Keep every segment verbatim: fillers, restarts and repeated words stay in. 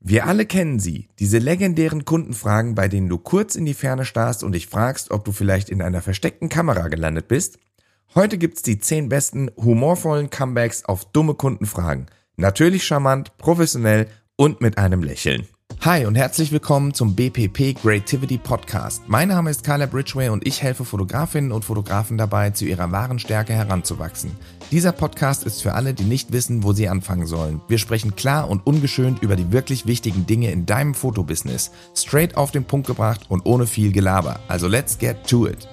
Wir alle kennen sie, diese legendären Kundenfragen, bei denen du kurz in die Ferne starrst und dich fragst, ob du vielleicht in einer versteckten Kamera gelandet bist. Heute gibt's die zehn besten humorvollen Comebacks auf dumme Kundenfragen. Natürlich charmant, professionell und mit einem Lächeln. Hi und herzlich willkommen zum B P P Creativity Podcast. Mein Name ist Caleb Ridgway und ich helfe Fotografinnen und Fotografen dabei, zu ihrer wahren Stärke heranzuwachsen. Dieser Podcast ist für alle, die nicht wissen, wo sie anfangen sollen. Wir sprechen klar und ungeschönt über die wirklich wichtigen Dinge in deinem Fotobusiness. Straight auf den Punkt gebracht und ohne viel Gelaber. Also let's get to it.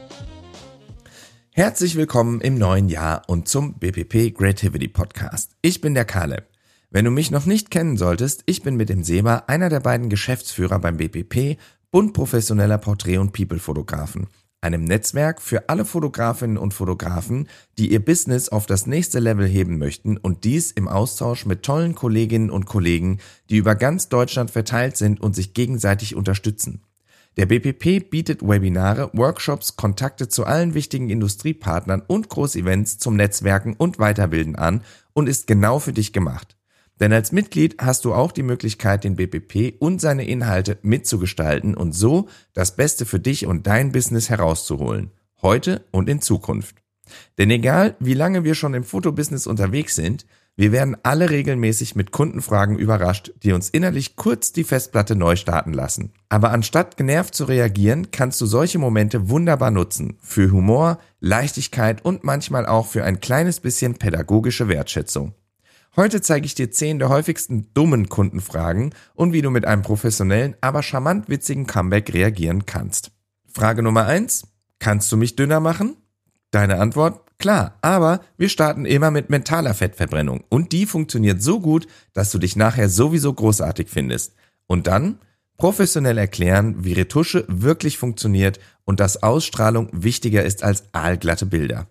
Herzlich willkommen im neuen Jahr und zum B P P Creativity Podcast. Ich bin der Caleb. Wenn du mich noch nicht kennen solltest, ich bin mit dem Seba einer der beiden Geschäftsführer beim B P P, Bund professioneller Porträt- und People-Fotografen, einem Netzwerk für alle Fotografinnen und Fotografen, die ihr Business auf das nächste Level heben möchten und dies im Austausch mit tollen Kolleginnen und Kollegen, die über ganz Deutschland verteilt sind und sich gegenseitig unterstützen. Der B P P bietet Webinare, Workshops, Kontakte zu allen wichtigen Industriepartnern und Großevents zum Netzwerken und Weiterbilden an und ist genau für dich gemacht. Denn als Mitglied hast du auch die Möglichkeit, den B P P und seine Inhalte mitzugestalten und so das Beste für dich und dein Business herauszuholen. Heute und in Zukunft. Denn egal, wie lange wir schon im Fotobusiness unterwegs sind, wir werden alle regelmäßig mit Kundenfragen überrascht, die uns innerlich kurz die Festplatte neu starten lassen. Aber anstatt genervt zu reagieren, kannst du solche Momente wunderbar nutzen. Für Humor, Leichtigkeit und manchmal auch für ein kleines bisschen pädagogische Wertschätzung. Heute zeige ich dir zehn der häufigsten dummen Kundenfragen und wie du mit einem professionellen, aber charmant witzigen Comeback reagieren kannst. Frage Nummer eins. Kannst du mich dünner machen? Deine Antwort? Klar, aber wir starten immer mit mentaler Fettverbrennung und die funktioniert so gut, dass du dich nachher sowieso großartig findest. Und dann professionell erklären, wie Retusche wirklich funktioniert und dass Ausstrahlung wichtiger ist als aalglatte Bilder.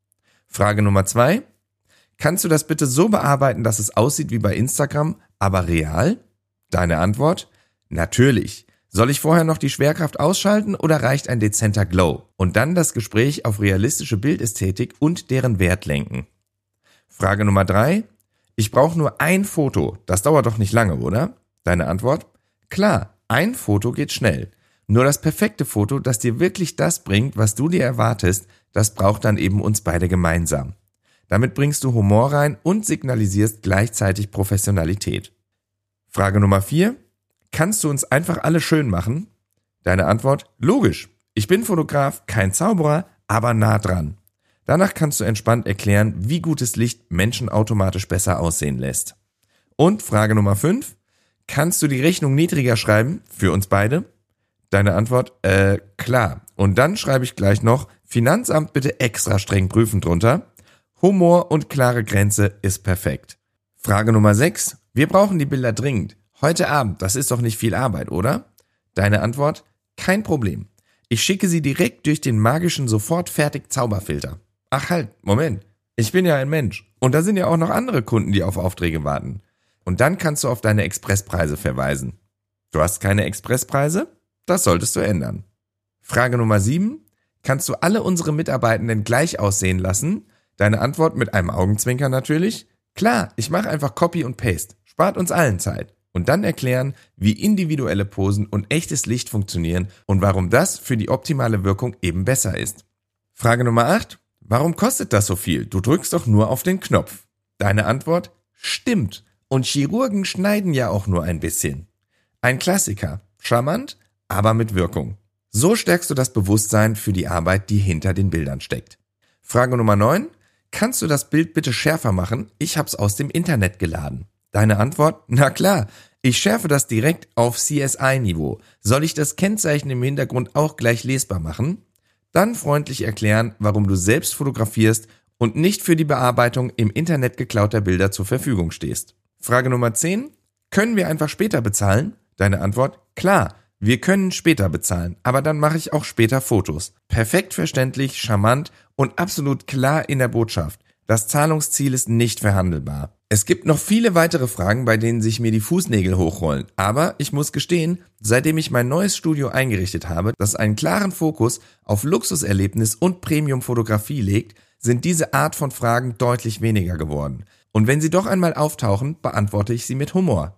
Frage Nummer zwei. Kannst du das bitte so bearbeiten, dass es aussieht wie bei Instagram, aber real? Deine Antwort? Natürlich. Soll ich vorher noch die Schwerkraft ausschalten oder reicht ein dezenter Glow? Und dann das Gespräch auf realistische Bildästhetik und deren Wert lenken. Frage Nummer drei. Ich brauche nur ein Foto. Das dauert doch nicht lange, oder? Deine Antwort? Klar, ein Foto geht schnell. Nur das perfekte Foto, das dir wirklich das bringt, was du dir erwartest, das braucht dann eben uns beide gemeinsam. Damit bringst du Humor rein und signalisierst gleichzeitig Professionalität. Frage Nummer vier. Kannst du uns einfach alle schön machen? Deine Antwort? Logisch. Ich bin Fotograf, kein Zauberer, aber nah dran. Danach kannst du entspannt erklären, wie gutes Licht Menschen automatisch besser aussehen lässt. Und Frage Nummer fünf. Kannst du die Rechnung niedriger schreiben? Für uns beide? Deine Antwort? Äh, klar. Und dann schreibe ich gleich noch, Finanzamt bitte extra streng prüfen drunter. Humor und klare Grenze ist perfekt. Frage Nummer sechs. Wir brauchen die Bilder dringend. Heute Abend, das ist doch nicht viel Arbeit, oder? Deine Antwort? Kein Problem. Ich schicke sie direkt durch den magischen Sofort-Fertig-Zauberfilter. Ach halt, Moment. Ich bin ja ein Mensch. Und da sind ja auch noch andere Kunden, die auf Aufträge warten. Und dann kannst du auf deine Expresspreise verweisen. Du hast keine Expresspreise? Das solltest du ändern. Frage Nummer sieben. Kannst du alle unsere Mitarbeitenden gleich aussehen lassen? Deine Antwort mit einem Augenzwinker natürlich? Klar, ich mache einfach Copy und Paste. Spart uns allen Zeit. Und dann erklären, wie individuelle Posen und echtes Licht funktionieren und warum das für die optimale Wirkung eben besser ist. Frage Nummer acht. Warum kostet das so viel? Du drückst doch nur auf den Knopf. Deine Antwort? Stimmt. Und Chirurgen schneiden ja auch nur ein bisschen. Ein Klassiker. Charmant, aber mit Wirkung. So stärkst du das Bewusstsein für die Arbeit, die hinter den Bildern steckt. Frage Nummer neun. Kannst du das Bild bitte schärfer machen? Ich hab's aus dem Internet geladen. Deine Antwort? Na klar, ich schärfe das direkt auf C S I-Niveau. Soll ich das Kennzeichen im Hintergrund auch gleich lesbar machen? Dann freundlich erklären, warum du selbst fotografierst und nicht für die Bearbeitung im Internet geklauter Bilder zur Verfügung stehst. Frage Nummer zehn. Können wir einfach später bezahlen? Deine Antwort? Klar. Wir können später bezahlen, aber dann mache ich auch später Fotos. Perfekt verständlich, charmant und absolut klar in der Botschaft. Das Zahlungsziel ist nicht verhandelbar. Es gibt noch viele weitere Fragen, bei denen sich mir die Fußnägel hochrollen. Aber ich muss gestehen, seitdem ich mein neues Studio eingerichtet habe, das einen klaren Fokus auf Luxuserlebnis und Premium-Fotografie legt, sind diese Art von Fragen deutlich weniger geworden. Und wenn sie doch einmal auftauchen, beantworte ich sie mit Humor.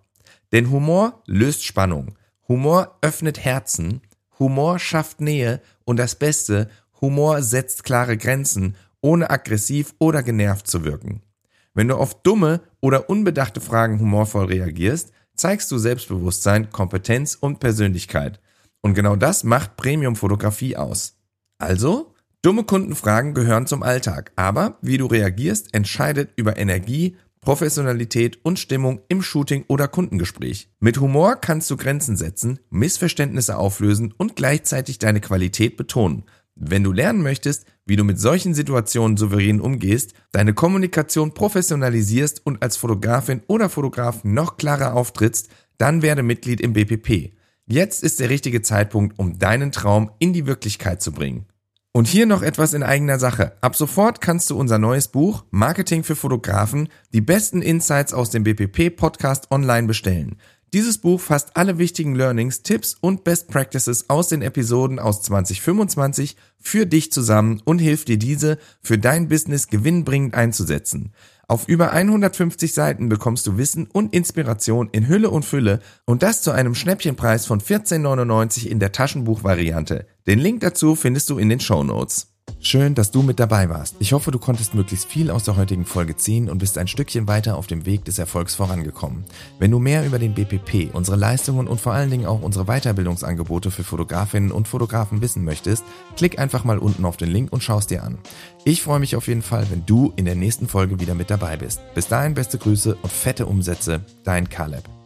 Denn Humor löst Spannung, Humor öffnet Herzen, Humor schafft Nähe und das Beste, Humor setzt klare Grenzen, ohne aggressiv oder genervt zu wirken. Wenn du auf dumme oder unbedachte Fragen humorvoll reagierst, zeigst du Selbstbewusstsein, Kompetenz und Persönlichkeit. Und genau das macht Premium-Fotografie aus. Also, dumme Kundenfragen gehören zum Alltag, aber wie du reagierst, entscheidet über Energie, Professionalität und Stimmung im Shooting oder Kundengespräch. Mit Humor kannst du Grenzen setzen, Missverständnisse auflösen und gleichzeitig deine Qualität betonen. Wenn du lernen möchtest, wie du mit solchen Situationen souverän umgehst, deine Kommunikation professionalisierst und als Fotografin oder Fotograf noch klarer auftrittst, dann werde Mitglied im B P P. Jetzt ist der richtige Zeitpunkt, um deinen Traum in die Wirklichkeit zu bringen. Und hier noch etwas in eigener Sache. Ab sofort kannst du unser neues Buch Marketing für Fotografen, die besten Insights aus dem B P P-Podcast online bestellen. Dieses Buch fasst alle wichtigen Learnings, Tipps und Best Practices aus den Episoden aus zwanzig fünfundzwanzig für dich zusammen und hilft dir, diese für dein Business gewinnbringend einzusetzen. Auf über hundertfünfzig Seiten bekommst du Wissen und Inspiration in Hülle und Fülle und das zu einem Schnäppchenpreis von vierzehn neunundneunzig in der Taschenbuchvariante. Den Link dazu findest du in den Shownotes. Schön, dass du mit dabei warst. Ich hoffe, du konntest möglichst viel aus der heutigen Folge ziehen und bist ein Stückchen weiter auf dem Weg des Erfolgs vorangekommen. Wenn du mehr über den B P P, unsere Leistungen und vor allen Dingen auch unsere Weiterbildungsangebote für Fotografinnen und Fotografen wissen möchtest, klick einfach mal unten auf den Link und schau es dir an. Ich freue mich auf jeden Fall, wenn du in der nächsten Folge wieder mit dabei bist. Bis dahin beste Grüße und fette Umsätze, dein Caleb.